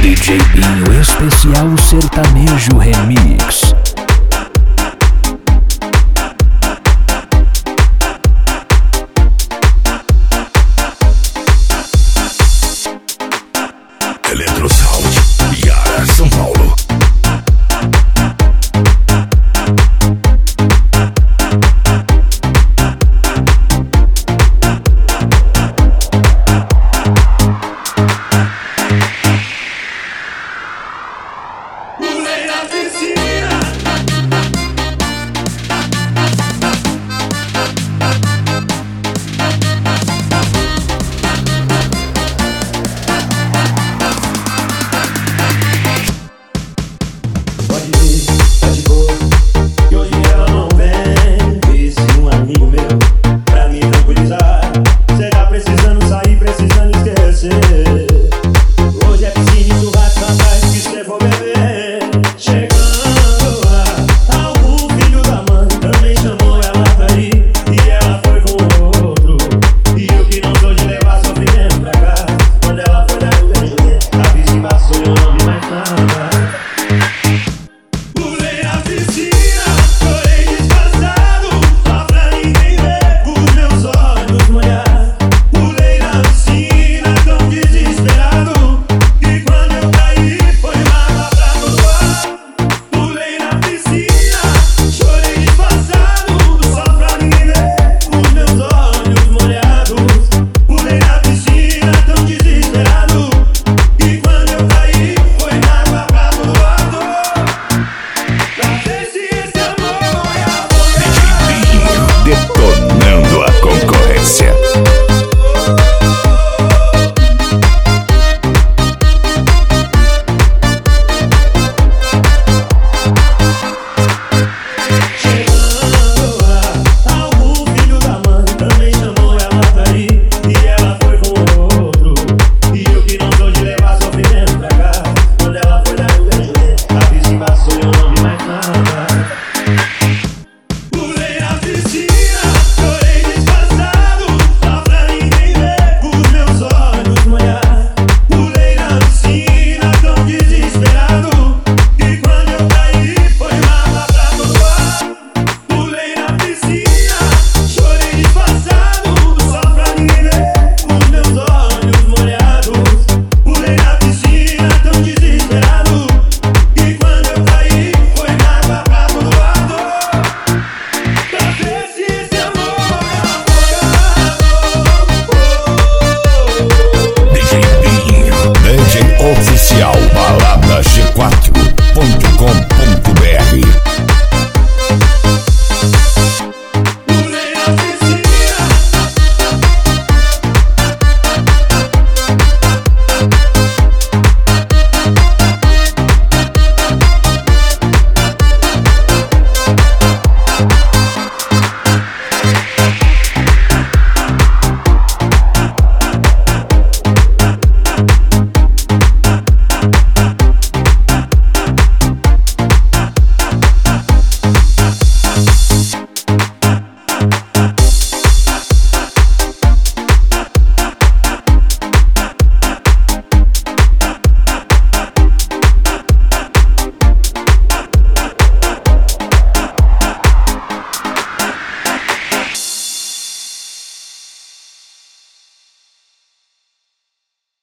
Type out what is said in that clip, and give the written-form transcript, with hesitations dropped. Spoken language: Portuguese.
DJ Binho Especial Sertanejo Remix. Eletro Sound, Yara, São Paulo. Pulei na piscina. Pode vir, tá de boa, que hoje ela não vem. Disse um amigo meu, pra me tranquilizar. Cê tá precisando sair, precisando esquecer. Hoje é piscina e churrasco, rapaz, que cê for beber. Chegando lá, algum filho da mãe também chamou ela pra ir, e ela foi com outro. E eu que não sou de levar sofrimento pra casa, quando ela foi dar o beijo, a piscina passou e eu não vi mais nada. Pulei na piscina, chorei disfarçado, só pra ninguém ver os meus olhos molhar. Pulei na piscina tão desesperado, que quando eu caí foi água pra todo lado. Pulei na piscina, chorei disfarçado, só pra ninguém ver os meus olhos molhados. Pulei na piscina tão desesperado, que quando eu caí foi água pra todo lado. Pra ver se esse amor é DJ Binho, detonando a concorrência. Chegando lá, algum filho da mãe também chamou ela pra ir, e ela foi com outro. E eu que não sou de levar sofrimento pra casa, quando ela foi dar o beijo, a piscina passou e eu não vi mais nada. Pulei na piscina, chorei disfarçado, só pra ninguém ver os meus olhos molhar. Pulei na piscina tão desesperado, que quando eu caí foi água pra todo lado. Pulei na piscina, chorei disfarçado, só pra ninguém ver os meus olhos molhados. Pulei na piscina tão desesperado, que quando eu caí foi água pra todo lado. Pra ver se esse amor DJ Binho, DJ oficial, balada